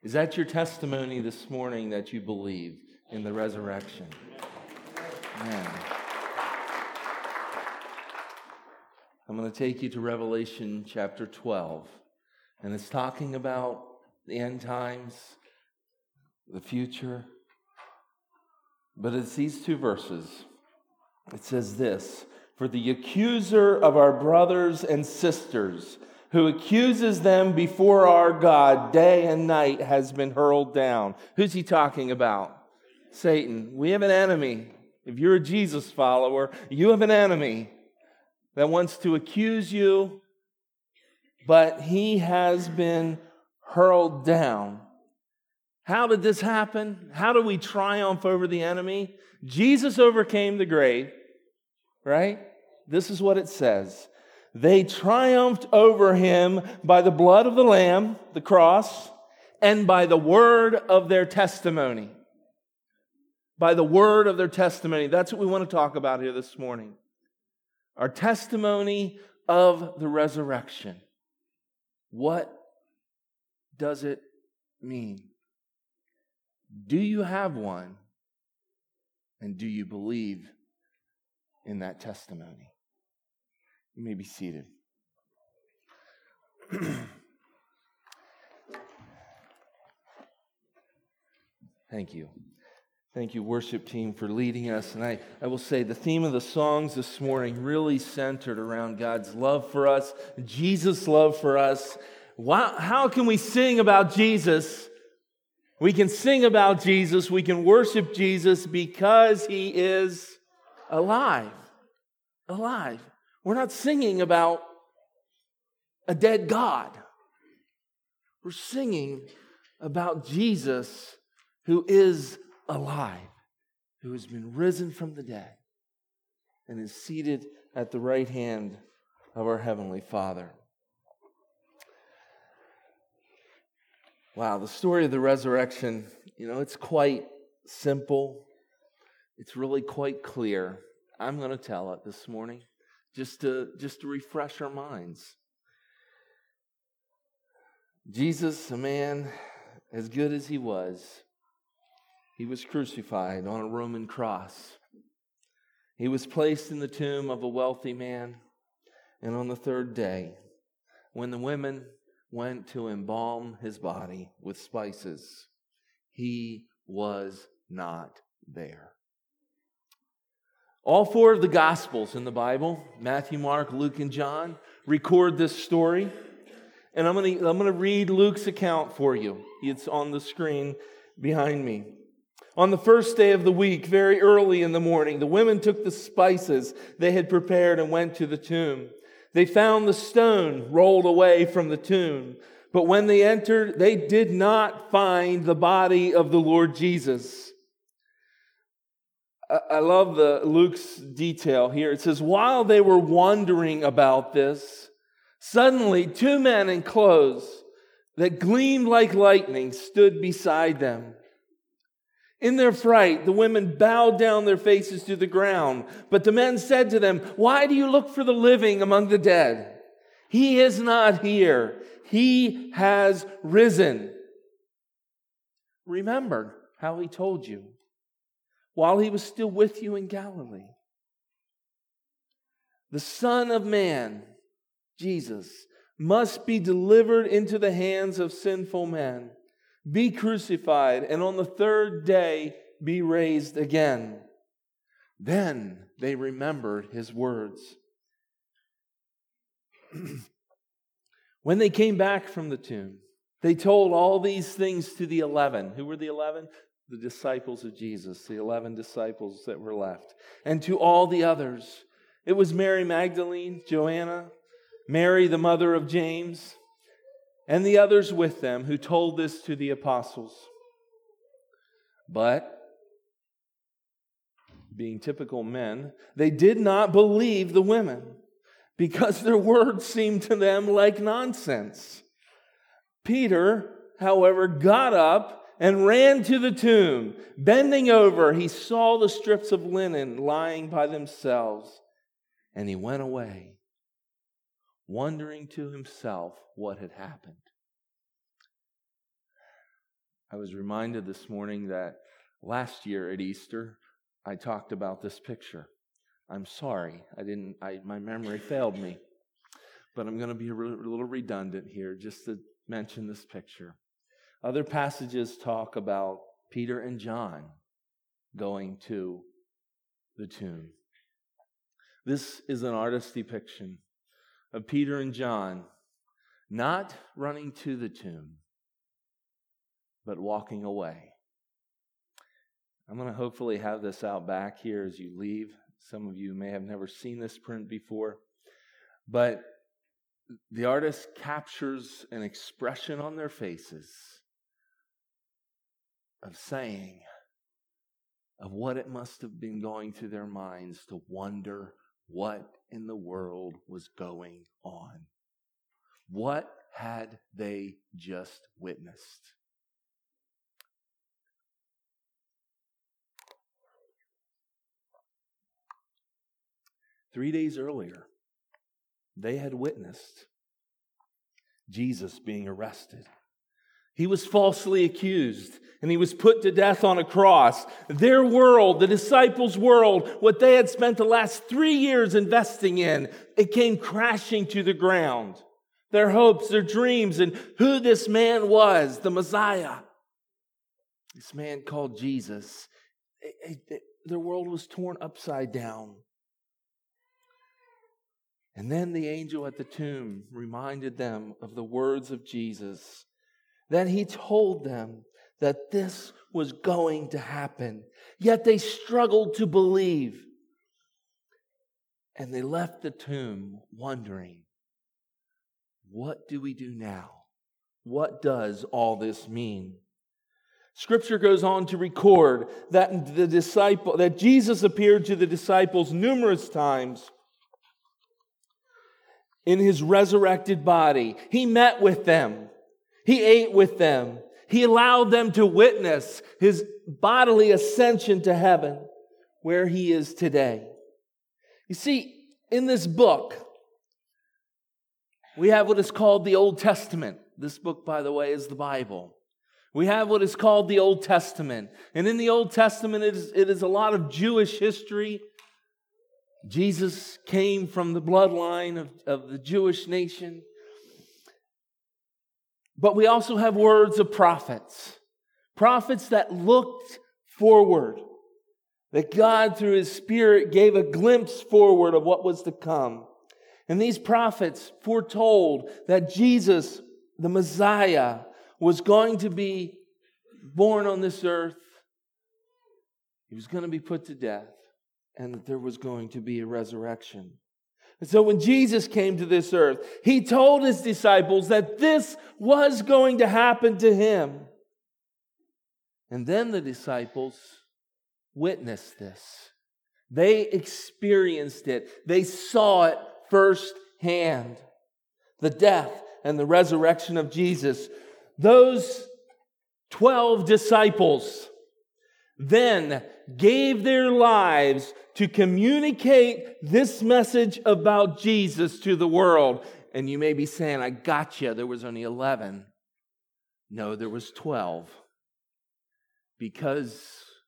Is that your testimony this morning, that you believe in the resurrection? Man. I'm going to take you to Revelation chapter 12. And it's talking about the end times, the future. But it's these two verses. It says this: "For the accuser of our brothers and sisters, who accuses them before our God day and night, has been hurled down." Who's he talking about? Satan. We have an enemy. If you're a Jesus follower, you have an enemy that wants to accuse you, but he has been hurled down. How did this happen? How do we triumph over the enemy? Jesus overcame the grave, right? This is what it says. They triumphed over him by the blood of the Lamb, the cross, and by the word of their testimony. By the word of their testimony. That's what we want to talk about here this morning. Our testimony of the resurrection. What does it mean? Do you have one? And do you believe in that testimony? You may be seated. Thank you. Thank you, worship team, for leading us. And I will say the theme of the songs this morning really centered around God's love for us, Jesus' love for us. How can we sing about Jesus? We can sing about Jesus, we can worship Jesus because he is alive. Alive. We're not singing about a dead God. We're singing about Jesus who is alive, who has been risen from the dead and is seated at the right hand of our Heavenly Father. Wow, the story of the resurrection, it's quite simple. It's really quite clear. I'm going to tell it this morning just to refresh our minds. Jesus, a man as good as he was crucified on a Roman cross. He was placed in the tomb of a wealthy man, and on the third day, when the women went to embalm his body with spices, he was not there. All four of the Gospels in the Bible, Matthew, Mark, Luke, and John, record this story. And I'm going to read Luke's account for you. It's on the screen behind me. On the first day of the week, very early in the morning, the women took the spices they had prepared and went to the tomb. They found the stone rolled away from the tomb. But when they entered, they did not find the body of the Lord Jesus. I love Luke's detail here. It says, while they were wondering about this, suddenly 2 men in clothes that gleamed like lightning stood beside them. In their fright, the women bowed down their faces to the ground. But the men said to them, "Why do you look for the living among the dead? He is not here. He has risen. Remember how he told you while he was still with you in Galilee. The Son of Man, Jesus, must be delivered into the hands of sinful men, be crucified, and on the third day be raised again." Then they remembered his words. When they came back from the tomb, they told all these things to the 11. Who were the 11? The disciples of Jesus, the 11 disciples that were left. And to all the others. It was Mary Magdalene, Joanna, Mary, the mother of James, and the others with them who told this to the apostles. But, being typical men, they did not believe the women because their words seemed to them like nonsense. Peter, however, got up and ran to the tomb. Bending over, he saw the strips of linen lying by themselves, and he went away, wondering to himself what had happened. I was reminded this morning that last year at Easter, I talked about this picture. I'm sorry, my memory failed me. But I'm going to be a little redundant here just to mention this picture. Other passages talk about Peter and John going to the tomb. This is an artist's depiction of Peter and John not running to the tomb, but walking away. I'm going to hopefully have this out back here as you leave. Some of you may have never seen this print before, but the artist captures an expression on their faces of saying, of what it must have been going through their minds to wonder what in the world was going on. What had they just witnessed? Three days earlier, they had witnessed Jesus being arrested. He was falsely accused, and he was put to death on a cross. Their world, the disciples' world, what they had spent the last 3 years investing in, it came crashing to the ground. Their hopes, their dreams, and who this man was, the Messiah. This man called Jesus. Their world was torn upside down. And then the angel at the tomb reminded them of the words of Jesus, that he told them that this was going to happen. Yet they struggled to believe. And they left the tomb wondering, what do we do now? What does all this mean? Scripture goes on to record that Jesus appeared to the disciples numerous times in his resurrected body. He met with them. He ate with them. He allowed them to witness his bodily ascension to heaven, where he is today. You see, in this book, we have what is called the Old Testament. This book, by the way, is the Bible. We have what is called the Old Testament. And in the Old Testament, it is a lot of Jewish history. Jesus came from the bloodline of the Jewish nation. But we also have words of prophets. Prophets that looked forward. That God, through His Spirit, gave a glimpse forward of what was to come. And these prophets foretold that Jesus, the Messiah, was going to be born on this earth. He was going to be put to death. And that there was going to be a resurrection. And so when Jesus came to this earth, He told His disciples that this was going to happen to Him. And then the disciples witnessed this. They experienced it. They saw it firsthand. The death and the resurrection of Jesus. Those 12 disciples then gave their lives to communicate this message about Jesus to the world. And you may be saying, I got you. There was only 11. No, there was 12. Because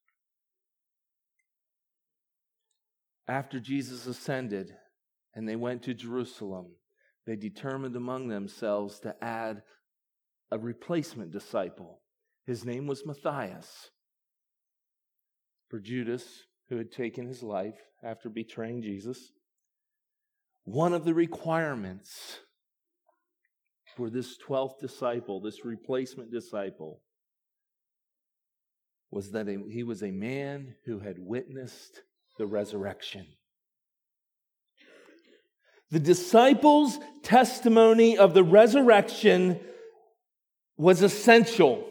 after Jesus ascended and they went to Jerusalem, they determined among themselves to add a replacement disciple. His name was Matthias. For Judas, who had taken his life after betraying Jesus, one of the requirements for this 12th disciple, this replacement disciple, was that he was a man who had witnessed the resurrection. The disciples' testimony of the resurrection was essential.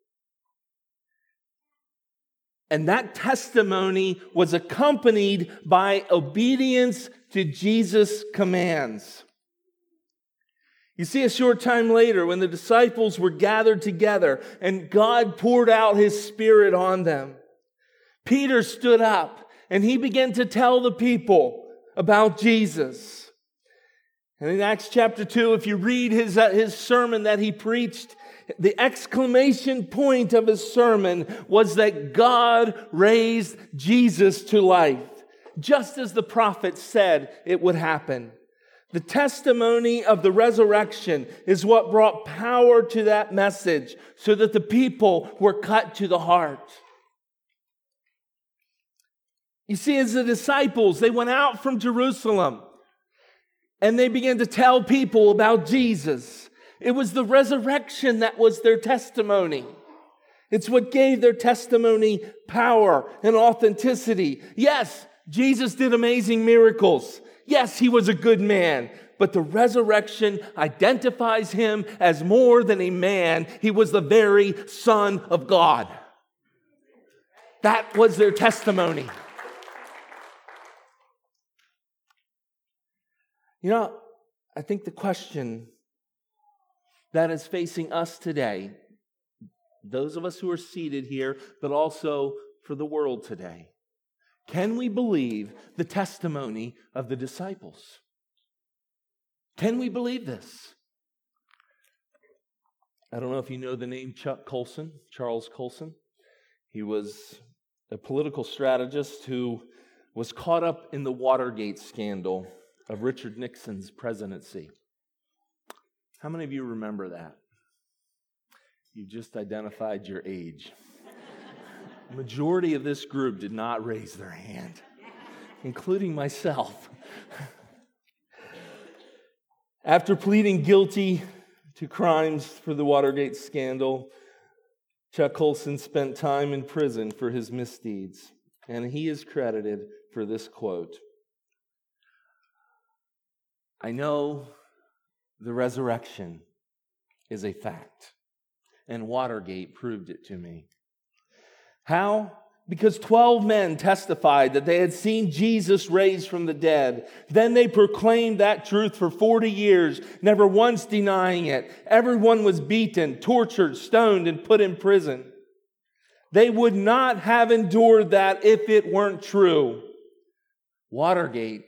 And that testimony was accompanied by obedience to Jesus' commands. You see, a short time later, when the disciples were gathered together and God poured out His Spirit on them, Peter stood up and he began to tell the people about Jesus. And in Acts chapter 2, if you read his sermon that he preached, The exclamation point of his sermon was that God raised Jesus to life, just as the prophet said it would happen. The testimony of the resurrection is what brought power to that message, so that the people were cut to the heart. You see, as the disciples, they went out from Jerusalem and they began to tell people about Jesus. It was the resurrection that was their testimony. It's what gave their testimony power and authenticity. Yes, Jesus did amazing miracles. Yes, he was a good man. But the resurrection identifies him as more than a man. He was the very Son of God. That was their testimony. You know, I think the question that is facing us today, those of us who are seated here, but also for the world today, can we believe the testimony of the disciples? Can we believe this? I don't know if you know the name Charles Colson. He was a political strategist who was caught up in the Watergate scandal of Richard Nixon's presidency. How many of you remember that? You just identified your age. The majority of this group did not raise their hand, including myself. After pleading guilty to crimes for the Watergate scandal, Chuck Colson spent time in prison for his misdeeds, and he is credited for this quote: "I know the resurrection is a fact, and Watergate proved it to me." How? Because 12 men testified that they had seen Jesus raised from the dead. Then they proclaimed that truth for 40 years, never once denying it. Everyone was beaten, tortured, stoned, and put in prison. They would not have endured that if it weren't true. Watergate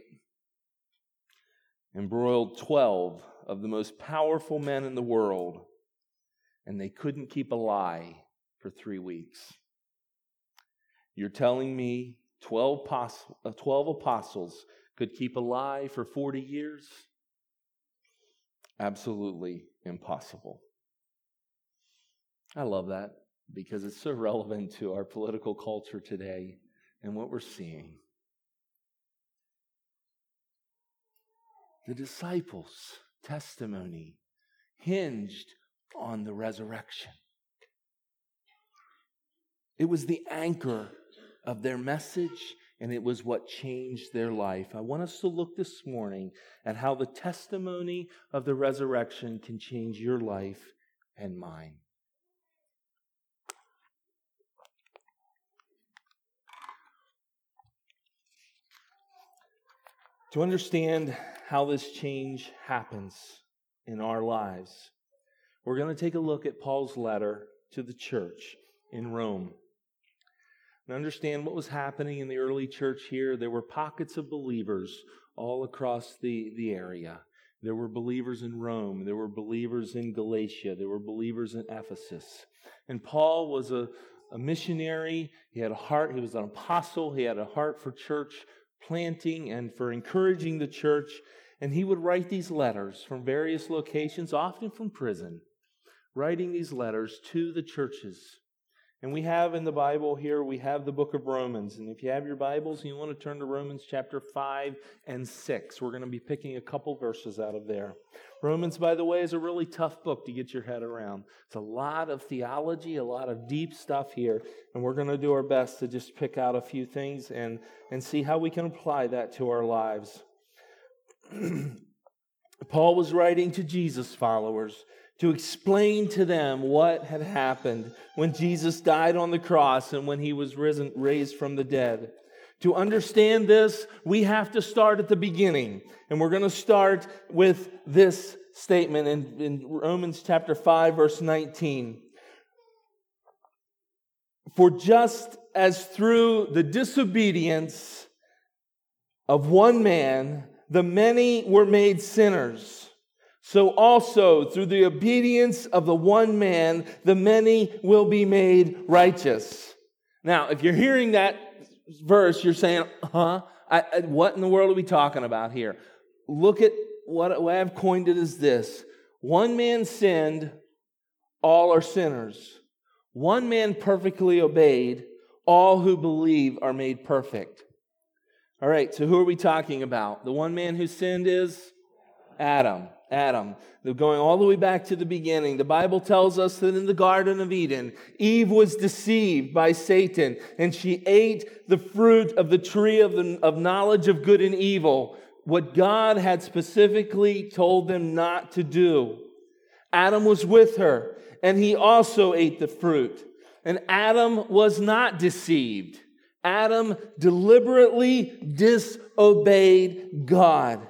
embroiled 12 of the most powerful men in the world, and they couldn't keep a lie for 3 weeks. You're telling me 12 apostles could keep a lie for 40 years? Absolutely impossible. I love that because it's so relevant to our political culture today and what we're seeing. The disciples' testimony hinged on the resurrection. It was the anchor of their message, and it was what changed their life. I want us to look this morning at how the testimony of the resurrection can change your life and mine. To understand how this change happens in our lives, we're going to take a look at Paul's letter to the church in Rome. And understand what was happening in the early church here. There were pockets of believers all across the area. There were believers in Rome. There were believers in Galatia. There were believers in Ephesus. And Paul was a missionary. He had a heart. He was an apostle. He had a heart for church planting and for encouraging the church. And he would write these letters from various locations, often from prison, writing these letters to the churches. And we have in the Bible here, we have the book of Romans. And if you have your Bibles and you want to turn to Romans chapter 5 and 6, we're going to be picking a couple verses out of there. Romans, by the way, is a really tough book to get your head around. It's a lot of theology, a lot of deep stuff here. And we're going to do our best to just pick out a few things and see how we can apply that to our lives. Paul was writing to Jesus followers to explain to them what had happened when Jesus died on the cross and when he was raised from the dead. To understand this, we have to start at the beginning. And we're going to start with this statement in Romans chapter 5, verse 19. For just as through the disobedience of one man, the many were made sinners, so also through the obedience of the one man, the many will be made righteous. Now, if you're hearing that verse, you're saying, what in the world are we talking about here? Look at what I've coined it as this. One man sinned, all are sinners. One man perfectly obeyed, all who believe are made perfect. All right, so who are we talking about? The one man who sinned is Adam. They're going all the way back to the beginning. The Bible tells us that in the Garden of Eden, Eve was deceived by Satan, and she ate the fruit of the tree of knowledge of good and evil, what God had specifically told them not to do. Adam was with her, and he also ate the fruit. And Adam was not deceived. Adam deliberately disobeyed God.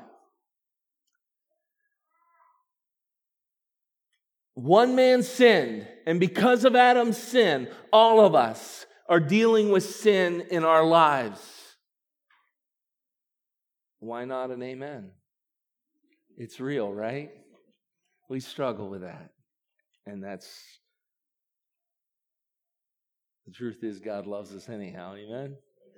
One man sinned, and because of Adam's sin, all of us are dealing with sin in our lives. Why not an amen? It's real, right? We struggle with that. And the truth is God loves us anyhow, amen?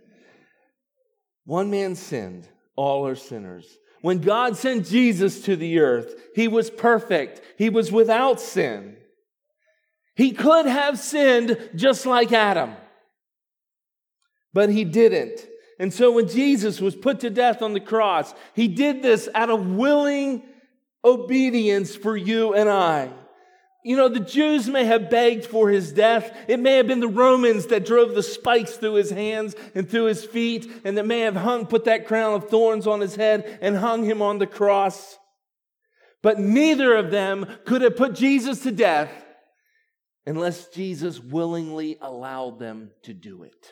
One man sinned, all are sinners. When God sent Jesus to the earth, He was perfect. He was without sin. He could have sinned just like Adam, but He didn't. And so when Jesus was put to death on the cross, He did this out of willing obedience for you and I. You know, the Jews may have begged for His death. It may have been the Romans that drove the spikes through His hands and through His feet, and that may have put that crown of thorns on His head and hung Him on the cross. But neither of them could have put Jesus to death unless Jesus willingly allowed them to do it.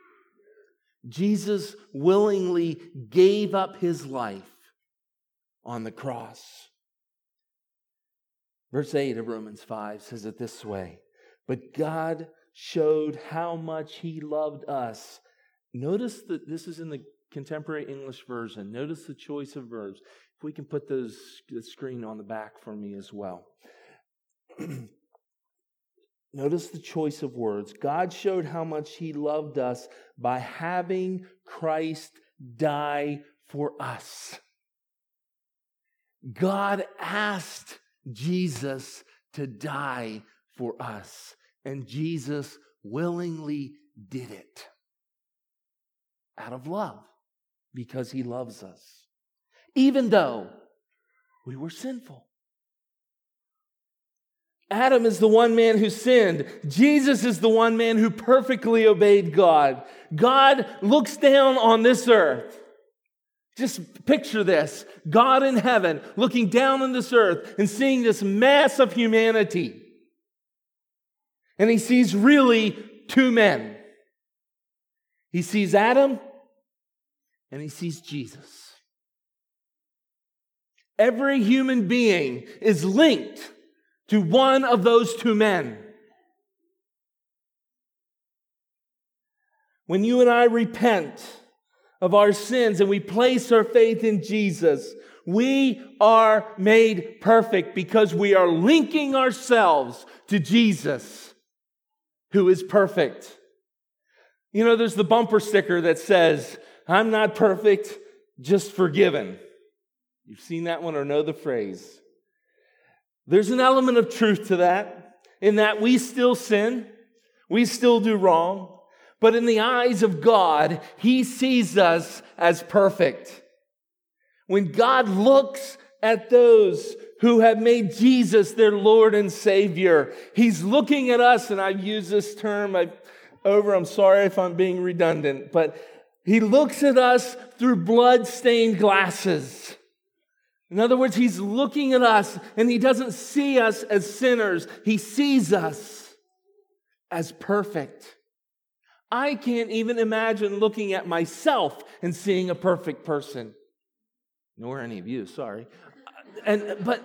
Jesus willingly gave up His life on the cross. Verse 8 of Romans 5 says it this way. But God showed how much He loved us. Notice that this is in the Contemporary English Version. Notice the choice of verbs. If we can put the screen on the back for me as well. Notice the choice of words. God showed how much He loved us by having Christ die for us. God asked Jesus to die for us, and Jesus willingly did it out of love because He loves us, even though we were sinful. Adam is the one man who sinned. Jesus is the one man who perfectly obeyed God. God looks down on this earth. Just picture this. God in heaven looking down on this earth and seeing this mass of humanity. And He sees really two men. He sees Adam and He sees Jesus. Every human being is linked to one of those two men. When you and I repent of our sins and we place our faith in Jesus, we are made perfect because we are linking ourselves to Jesus, who is perfect. You know, there's the bumper sticker that says, I'm not perfect, just forgiven. You've seen that one or know the phrase. There's an element of truth to that, in that we still sin, we still do wrong, but in the eyes of God, He sees us as perfect. When God looks at those who have made Jesus their Lord and Savior, He's looking at us, and I've used this term I'm sorry if I'm being redundant, but He looks at us through blood-stained glasses. In other words, He's looking at us, and He doesn't see us as sinners. He sees us as perfect. I can't even imagine looking at myself and seeing a perfect person. Nor any of you, sorry. But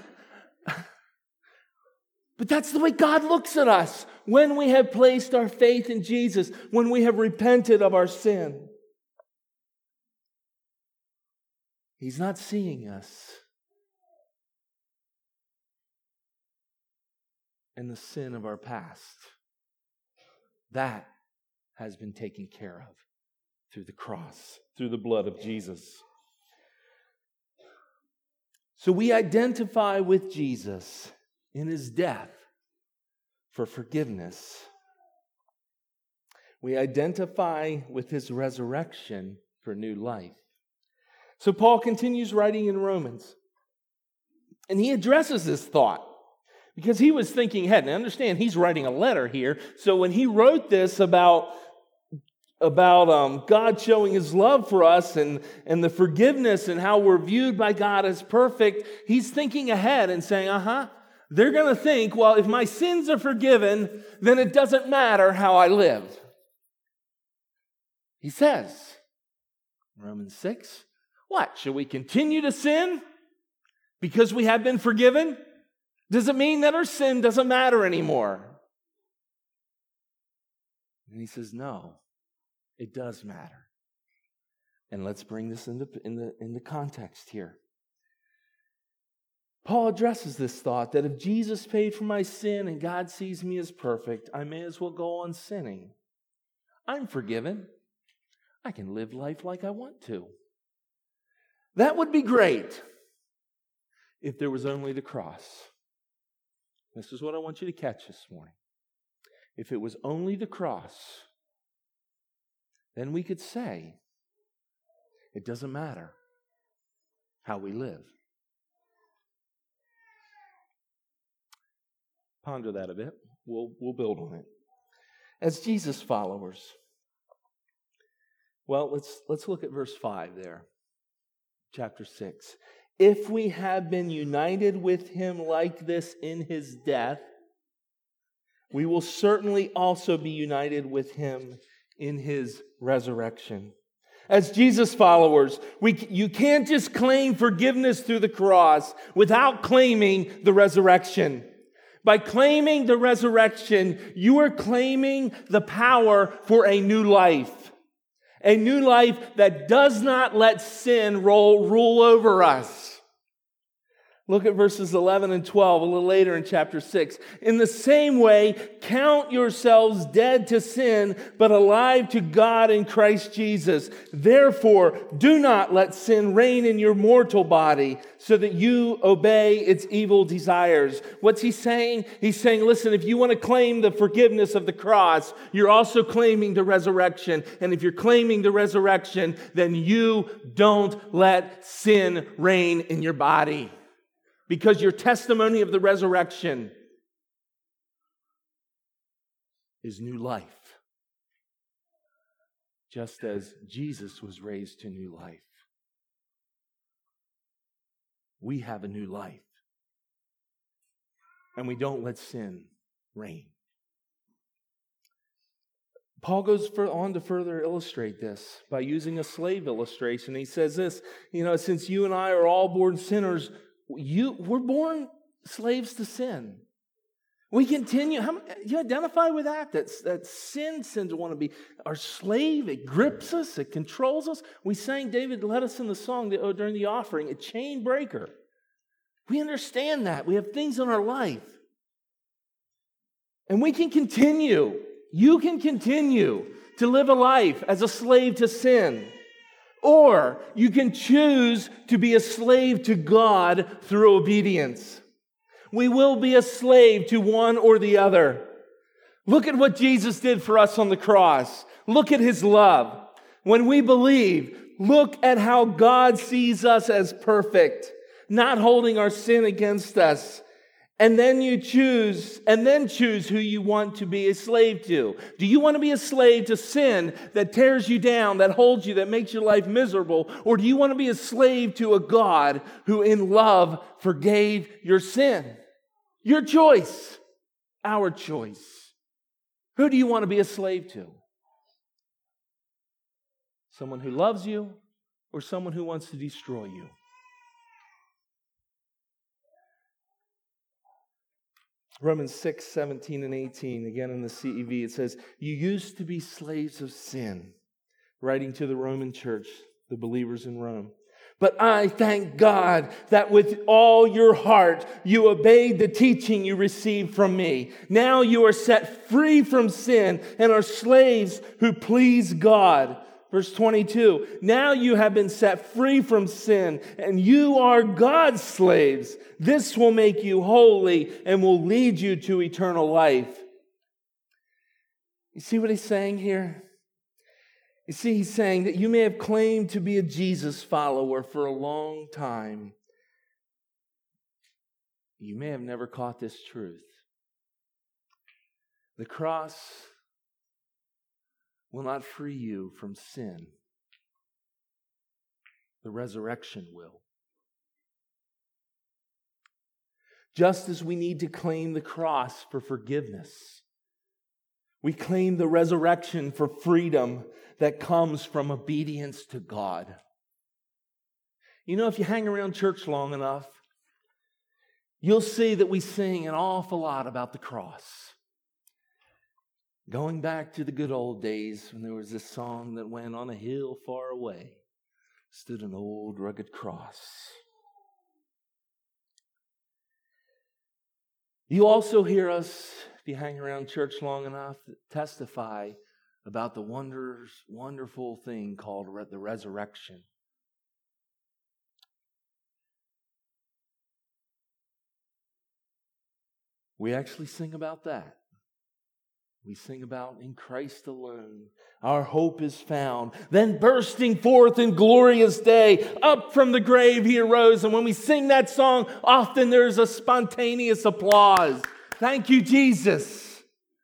that's the way God looks at us when we have placed our faith in Jesus, when we have repented of our sin. He's not seeing us and the sin of our past. That has been taken care of through the cross, through the blood of Jesus. So we identify with Jesus in his death for forgiveness. We identify with his resurrection for new life. So Paul continues writing in Romans, and he addresses this thought because he was thinking ahead. And understand, he's writing a letter here. So when he wrote this about God showing his love for us and the forgiveness and how we're viewed by God as perfect, he's thinking ahead and saying, they're going to think, well, if my sins are forgiven, then it doesn't matter how I live. He says, Romans 6, what? Should we continue to sin because we have been forgiven? Does it mean that our sin doesn't matter anymore? And he says, no. It does matter. And let's bring this into context here. Paul addresses this thought that if Jesus paid for my sin and God sees me as perfect, I may as well go on sinning. I'm forgiven. I can live life like I want to. That would be great if there was only the cross. This is what I want you to catch this morning. If it was only the cross, then we could say, it doesn't matter how we live. Ponder that a bit. We'll build on it. As Jesus followers, well, let's look at verse 5 there, chapter 6. If we have been united with him like this in his death, we will certainly also be united with him in his resurrection. As Jesus followers, you can't just claim forgiveness through the cross without claiming the resurrection. By claiming the resurrection, you are claiming the power for a new life. A new life that does not let sin rule over us. Look at verses 11 and 12 a little later in chapter 6. In the same way, count yourselves dead to sin, but alive to God in Christ Jesus. Therefore, do not let sin reign in your mortal body, so that you obey its evil desires. What's he saying? He's saying, listen, if you want to claim the forgiveness of the cross, you're also claiming the resurrection. And if you're claiming the resurrection, then you don't let sin reign in your body. Because your testimony of the resurrection is new life. Just as Jesus was raised to new life. We have a new life. And we don't let sin reign. Paul goes on to further illustrate this by using a slave illustration. He says this, since you and I are all born sinners, we're born slaves to sin. We continue. You identify with that sin to want to be our slave. It grips us. It controls us. We sang, David led us in the song during the offering, a chain breaker. We understand that. We have things in our life. And we can continue. You can continue to live a life as a slave to sin. Or you can choose to be a slave to God through obedience. We will be a slave to one or the other. Look at what Jesus did for us on the cross. Look at his love. When we believe, look at how God sees us as perfect, not holding our sin against us. And then choose who you want to be a slave to. Do you want to be a slave to sin that tears you down, that holds you, that makes your life miserable? Or do you want to be a slave to a God who in love forgave your sin? Your choice. Our choice. Who do you want to be a slave to? Someone who loves you or someone who wants to destroy you? Romans 6, 17 and 18, again in the CEV, it says, you used to be slaves of sin, writing to the Roman church, the believers in Rome. But I thank God that with all your heart you obeyed the teaching you received from me. Now you are set free from sin and are slaves who please God. Verse 22, now you have been set free from sin and you are God's slaves. This will make you holy and will lead you to eternal life. You see what he's saying here? You see, he's saying that you may have claimed to be a Jesus follower for a long time. You may have never caught this truth. The cross will not free you from sin. The resurrection will. Just as we need to claim the cross for forgiveness, we claim the resurrection for freedom that comes from obedience to God. You know, if you hang around church long enough, you'll see that we sing an awful lot about the cross. Going back to the good old days when there was this song that went, on a hill far away stood an old rugged cross. You also hear us, if you hang around church long enough, testify about the wonderful thing called the resurrection. We actually sing about that. We sing about in Christ alone, our hope is found. Then bursting forth in glorious day, up from the grave he arose. And when we sing that song, often there's a spontaneous applause. Thank you, Jesus.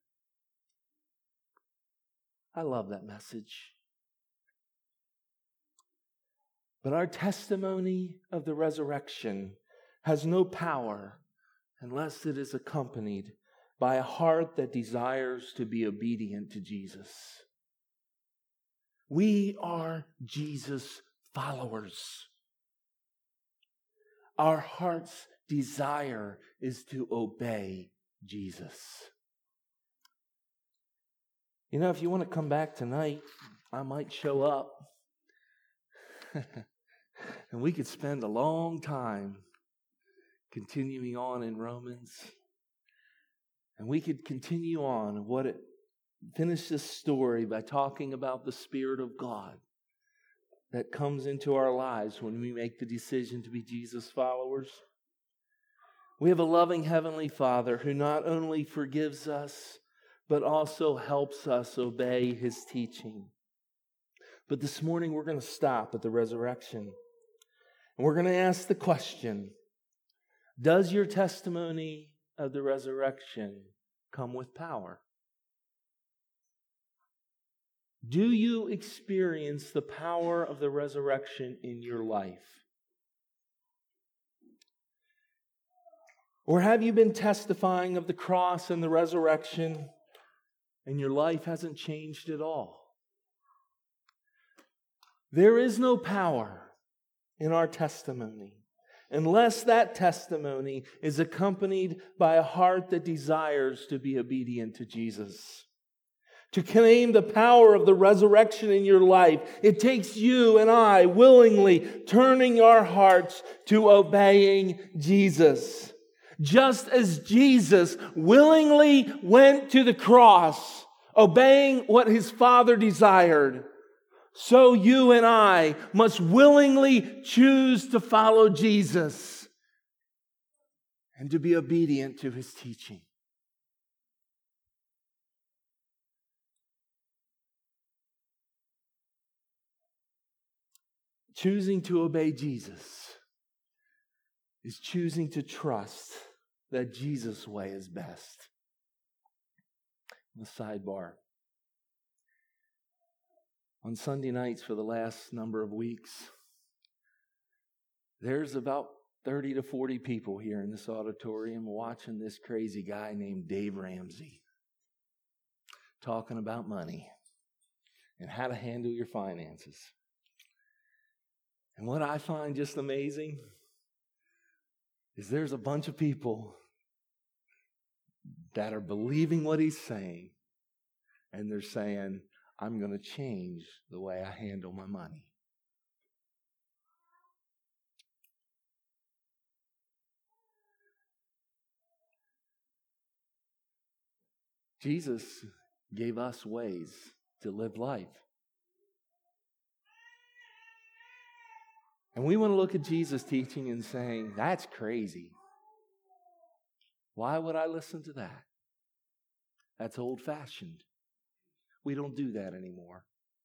I love that message. But our testimony of the resurrection has no power unless it is accompanied by a heart that desires to be obedient to Jesus. We are Jesus followers. Our heart's desire is to obey Jesus. You know, if you want to come back tonight, I might show up. And we could spend a long time continuing on in Romans. And we could continue on finish this story by talking about the Spirit of God that comes into our lives when we make the decision to be Jesus followers. We have a loving Heavenly Father who not only forgives us, but also helps us obey His teaching. But this morning we're going to stop at the resurrection. And we're going to ask the question, does your testimony of the resurrection come with power? Do you experience the power of the resurrection in your life? Or have you been testifying of the cross and the resurrection and your life hasn't changed at all? There is no power in our testimony unless that testimony is accompanied by a heart that desires to be obedient to Jesus. To claim the power of the resurrection in your life, it takes you and I willingly turning our hearts to obeying Jesus. Just as Jesus willingly went to the cross, obeying what His Father desired, so you and I must willingly choose to follow Jesus and to be obedient to His teaching. Choosing to obey Jesus is choosing to trust that Jesus' way is best. The sidebar. On Sunday nights for the last number of weeks, there's about 30 to 40 people here in this auditorium watching this crazy guy named Dave Ramsey talking about money and how to handle your finances. And what I find just amazing is there's a bunch of people that are believing what he's saying, and they're saying, I'm going to change the way I handle my money. Jesus gave us ways to live life. And we want to look at Jesus' teaching and saying, that's crazy. Why would I listen to that? That's old-fashioned. We don't do that anymore.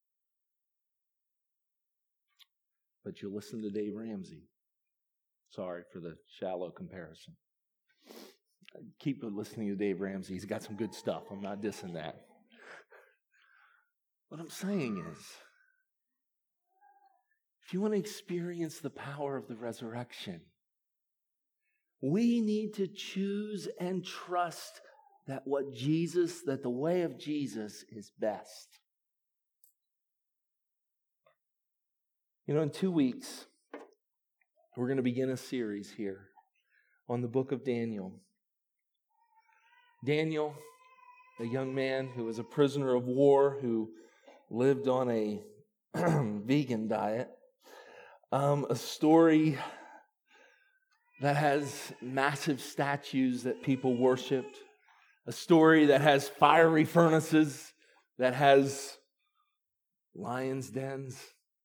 But you listen to Dave Ramsey. Sorry for the shallow comparison. Keep listening to Dave Ramsey. He's got some good stuff. I'm not dissing that. What I'm saying is, if you want to experience the power of the resurrection, we need to choose and trust that the way of Jesus is best. In 2 weeks, we're going to begin a series here on the book of Daniel. Daniel, a young man who was a prisoner of war, who lived on a vegan diet, a story that has massive statues that people worshiped, a story that has fiery furnaces, that has lions' dens.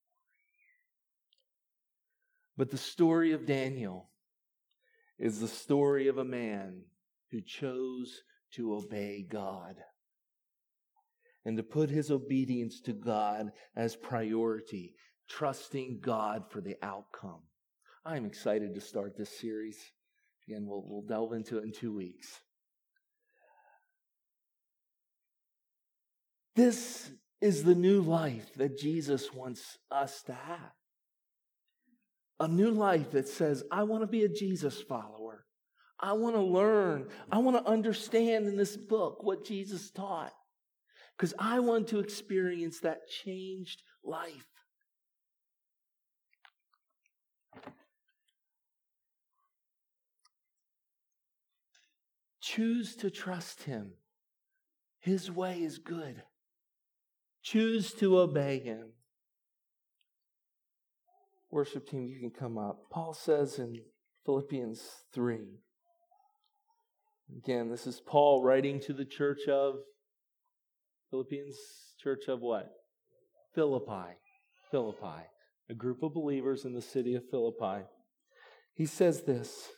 But the story of Daniel is the story of a man who chose to obey God and to put his obedience to God as priority, trusting God for the outcome. I'm excited to start this series. Again, we'll delve into it in 2 weeks. This is the new life that Jesus wants us to have. A new life that says, I want to be a Jesus follower. I want to learn. I want to understand in this book what Jesus taught. Because I want to experience that changed life. Choose to trust Him. His way is good. Choose to obey Him. Worship team, you can come up. Paul says in Philippians 3. Again, this is Paul writing to the church of Philippians, church of what? Philippi. Philippi. A group of believers in the city of Philippi. He says this.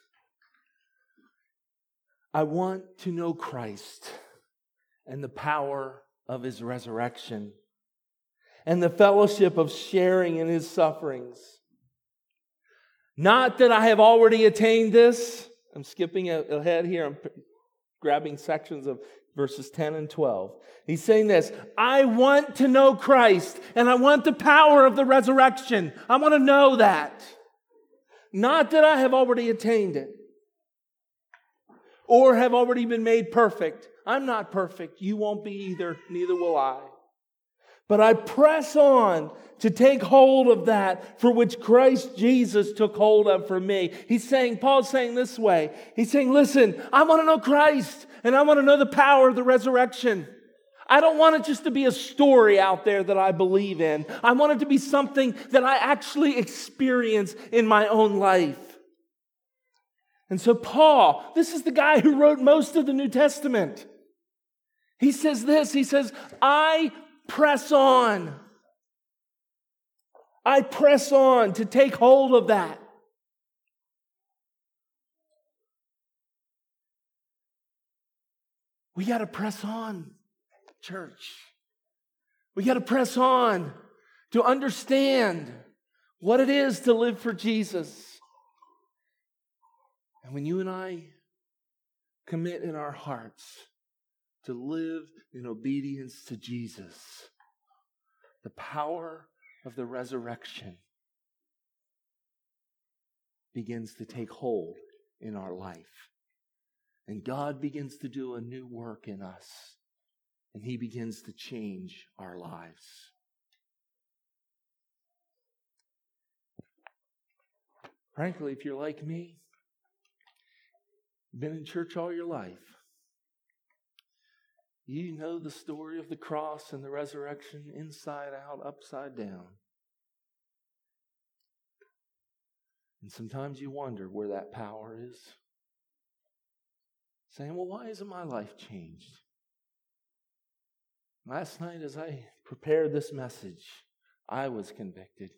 I want to know Christ and the power of His resurrection and the fellowship of sharing in His sufferings. Not that I have already attained this. I'm skipping ahead here. I'm grabbing sections of verses 10 and 12. He's saying this. I want to know Christ and I want the power of the resurrection. I want to know that. Not that I have already attained it or have already been made perfect. I'm not perfect. You won't be either. Neither will I. But I press on to take hold of that for which Christ Jesus took hold of for me. Paul's saying this way. He's saying, listen, I want to know Christ and I want to know the power of the resurrection. I don't want it just to be a story out there that I believe in. I want it to be something that I actually experience in my own life. And so Paul, this is the guy who wrote most of the New Testament. He says this, he says, I press on. I press on to take hold of that. We got to press on, church. We got to press on to understand what it is to live for Jesus. And when you and I commit in our hearts to live in obedience to Jesus, the power of the resurrection begins to take hold in our life. And God begins to do a new work in us. And He begins to change our lives. Frankly, if you're like me, been in church all your life, you know the story of the cross and the resurrection inside out, upside down. And sometimes you wonder where that power is. Saying, well, why isn't my life changed? Last night as I prepared this message, I was convicted.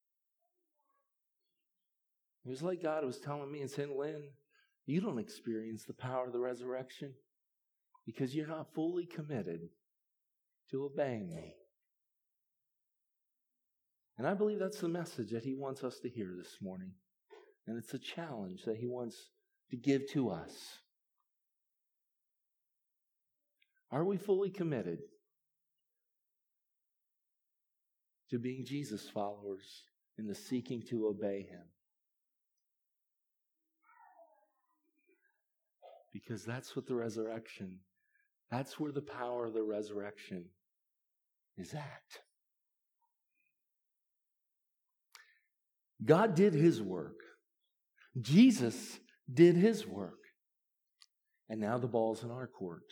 It was like God was telling me and saying, Lynn, you don't experience the power of the resurrection because you're not fully committed to obeying me. And I believe that's the message that He wants us to hear this morning. And it's a challenge that He wants to give to us. Are we fully committed to being Jesus followers in the seeking to obey Him? Because that's what the resurrection, that's where the power of the resurrection is at. God did His work. Jesus did His work. And now the ball's in our court.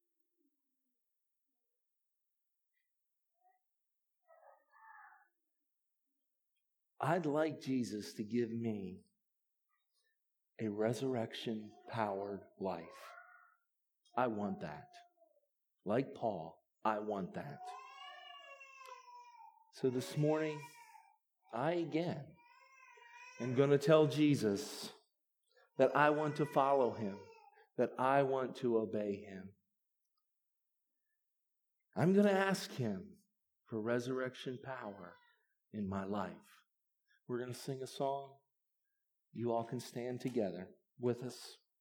I'd like Jesus to give me a resurrection-powered life. I want that. Like Paul, I want that. So this morning, I again am going to tell Jesus that I want to follow Him, that I want to obey Him. I'm going to ask Him for resurrection power in my life. We're going to sing a song. You all can stand together with us.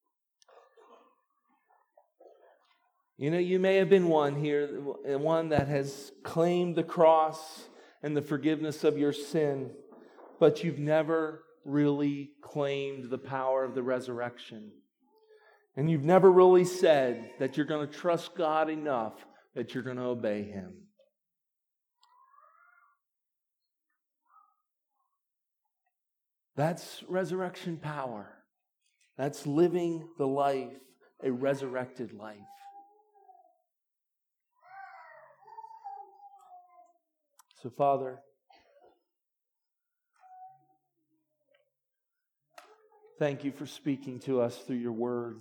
You know, you may have been one here, one that has claimed the cross and the forgiveness of your sin, but you've never really claimed the power of the resurrection. And you've never really said that you're going to trust God enough that you're going to obey Him. That's resurrection power. That's living the life, a resurrected life. So, Father, thank you for speaking to us through your word.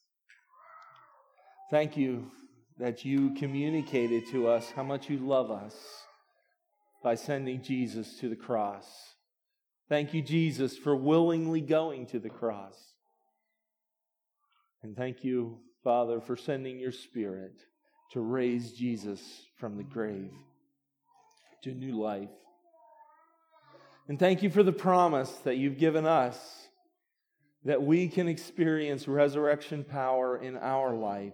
Thank you that you communicated to us how much you love us by sending Jesus to the cross. Thank you, Jesus, for willingly going to the cross. And thank you, Father, for sending your Spirit to raise Jesus from the grave to new life. And thank you for the promise that you've given us that we can experience resurrection power in our life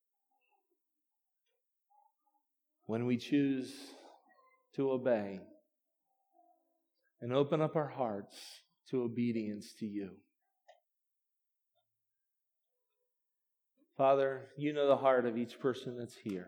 when we choose to obey and open up our hearts to obedience to you. Father, you know the heart of each person that's here.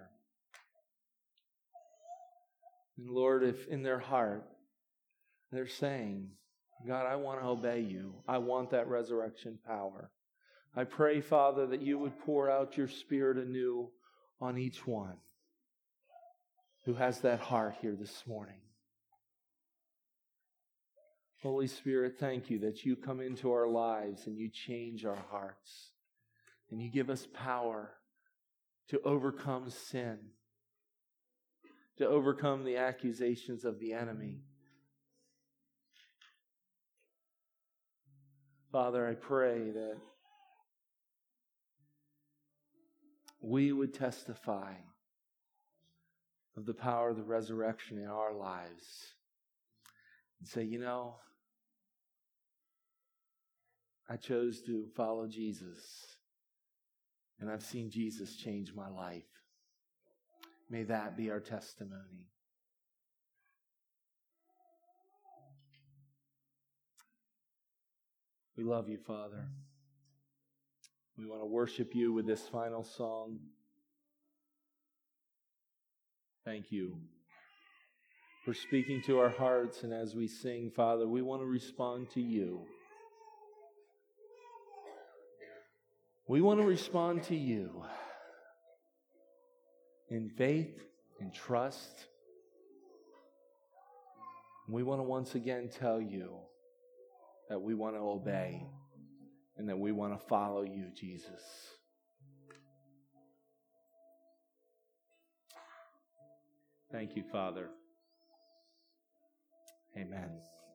And Lord, if in their heart they're saying, God, I want to obey you. I want that resurrection power. I pray, Father, that you would pour out your Spirit anew on each one who has that heart here this morning. Holy Spirit, thank you that you come into our lives and you change our hearts. And you give us power to overcome sin, to overcome the accusations of the enemy. Father, I pray that we would testify of the power of the resurrection in our lives and say, you know, I chose to follow Jesus, and I've seen Jesus change my life. May that be our testimony. We love you, Father. We want to worship you with this final song. Thank you for speaking to our hearts, and as we sing, Father, we want to respond to you. We want to respond to you in faith and trust. We want to once again tell you that we want to obey and that we want to follow you, Jesus. Thank you, Father. Amen.